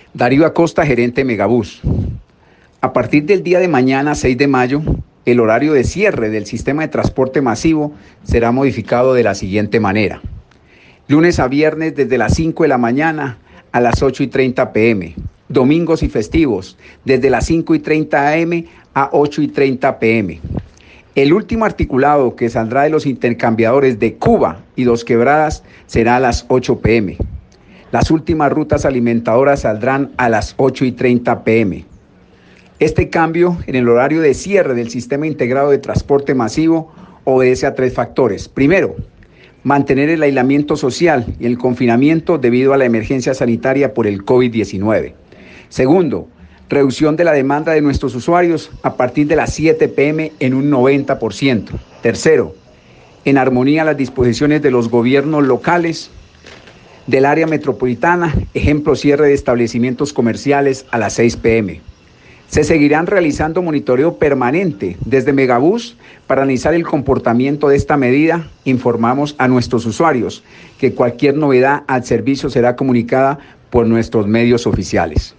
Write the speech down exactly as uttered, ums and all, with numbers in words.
Darío Acosta, gerente de Megabús. A partir del día de mañana, seis de mayo, el horario de cierre del sistema de transporte masivo será modificado de la siguiente manera. Lunes a viernes desde las cinco de la mañana a las ocho y treinta pm. Domingos y festivos desde las cinco y treinta am a ocho y treinta pm. El último articulado que saldrá de los intercambiadores de Cuba y Dos Quebradas será a las ocho pm. Las últimas rutas alimentadoras saldrán a las ocho y treinta pm. Este cambio en el horario de cierre del sistema integrado de transporte masivo obedece a tres factores. Primero, mantener el aislamiento social y el confinamiento debido a la emergencia sanitaria por el COVID diecinueve. Segundo, reducción de la demanda de nuestros usuarios a partir de las siete pm en un noventa por ciento. Tercero, en armonía las disposiciones de los gobiernos locales del área metropolitana, ejemplo cierre de establecimientos comerciales a las seis pm. Se seguirán realizando monitoreo permanente desde Megabús para analizar el comportamiento de esta medida. Informamos a nuestros usuarios que cualquier novedad al servicio será comunicada por nuestros medios oficiales.